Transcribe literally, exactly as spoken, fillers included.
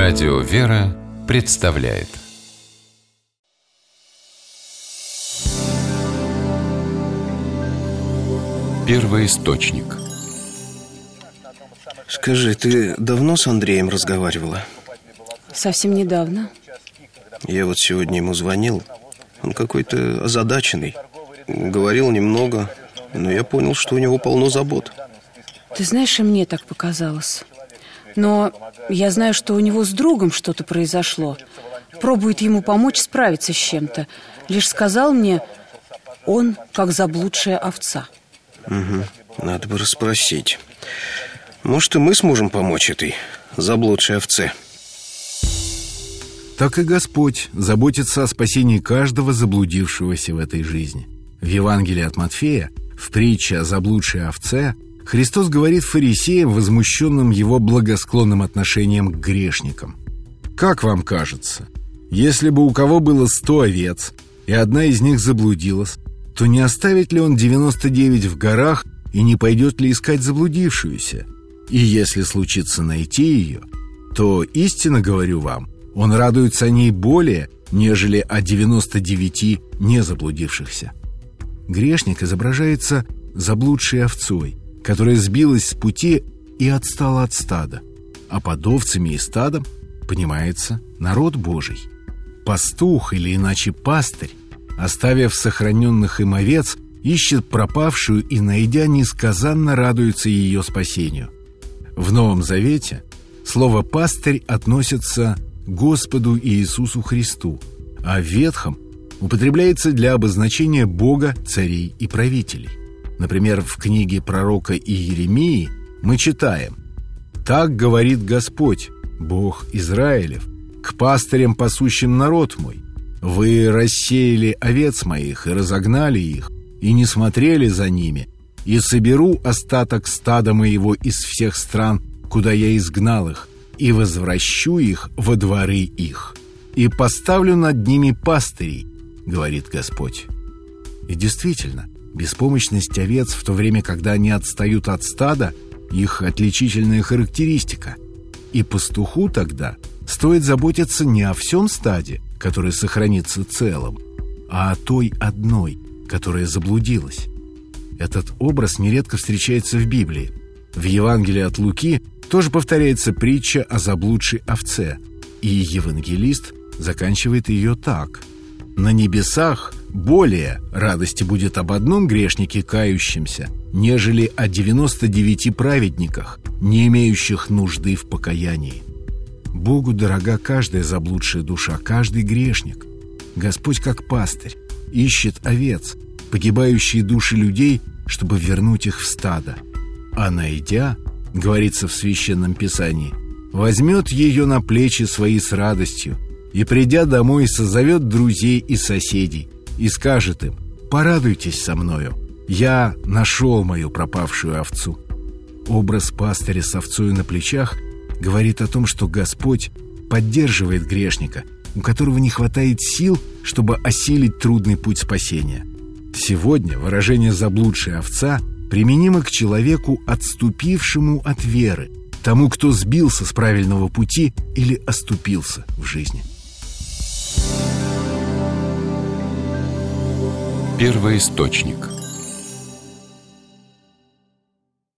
Радио «Вера» представляет Первоисточник. Скажи, ты давно с Андреем разговаривала? Совсем недавно. Я вот сегодня ему звонил. Он какой-то озадаченный. Говорил немного, но я понял, что у него полно забот. Ты знаешь, и мне так показалось. Но я знаю, что у него с другом что-то произошло. Пробует ему помочь справиться с чем-то. Лишь сказал мне, он как заблудшая овца. Угу. Надо бы расспросить. Может, и мы сможем помочь этой заблудшей овце. Так и Господь заботится о спасении каждого заблудившегося в этой жизни. В Евангелии от Матфея, в притче о заблудшей овце, Христос говорит фарисеям, возмущенным его благосклонным отношением к грешникам: «Как вам кажется, если бы у кого было сто овец, и одна из них заблудилась, то не оставит ли он девяносто девять в горах и не пойдет ли искать заблудившуюся? И если случится найти ее, то, истинно говорю вам, он радуется о ней более, нежели о девяноста девяти не заблудившихся». Грешник изображается заблудшей овцой, которая сбилась с пути и отстала от стада. А под овцами и стадом понимается народ Божий. Пастух, или иначе пастырь, оставив сохраненных им овец, ищет пропавшую и, найдя, несказанно радуется ее спасению. В Новом Завете слово «пастырь» относится к Господу Иисусу Христу, а в Ветхом употребляется для обозначения Бога, царей и правителей. Например, в книге пророка Иеремии мы читаем: «Так говорит Господь, Бог Израилев, к пастырям, пасущим народ мой: вы рассеяли овец моих и разогнали их, и не смотрели за ними, и соберу остаток стада моего из всех стран, куда я изгнал их, и возвращу их во дворы их, и поставлю над ними пастырей, говорит Господь». И действительно, беспомощность овец в то время, когда они отстают от стада, их отличительная характеристика. И пастуху тогда стоит заботиться не о всем стаде, которое сохранится целым, а о той одной, которая заблудилась. Этот образ нередко встречается в Библии. В Евангелии от Луки тоже повторяется притча о заблудшей овце, и евангелист заканчивает ее так: «На небесах более радости будет об одном грешнике кающемся, нежели о девяноста девяти праведниках, не имеющих нужды в покаянии». Богу дорога каждая заблудшая душа, каждый грешник. Господь, как пастырь, ищет овец, погибающие души людей, чтобы вернуть их в стадо. А найдя, говорится в Священном Писании, возьмет ее на плечи свои с радостью, и, придя домой, созовет друзей и соседей и скажет им: «Порадуйтесь со мною, я нашел мою пропавшую овцу». Образ пастыря с овцой на плечах говорит о том, что Господь поддерживает грешника, у которого не хватает сил, чтобы осилить трудный путь спасения. Сегодня выражение «заблудшая овца» применимо к человеку, отступившему от веры, тому, кто сбился с правильного пути или оступился в жизни. Первоисточник.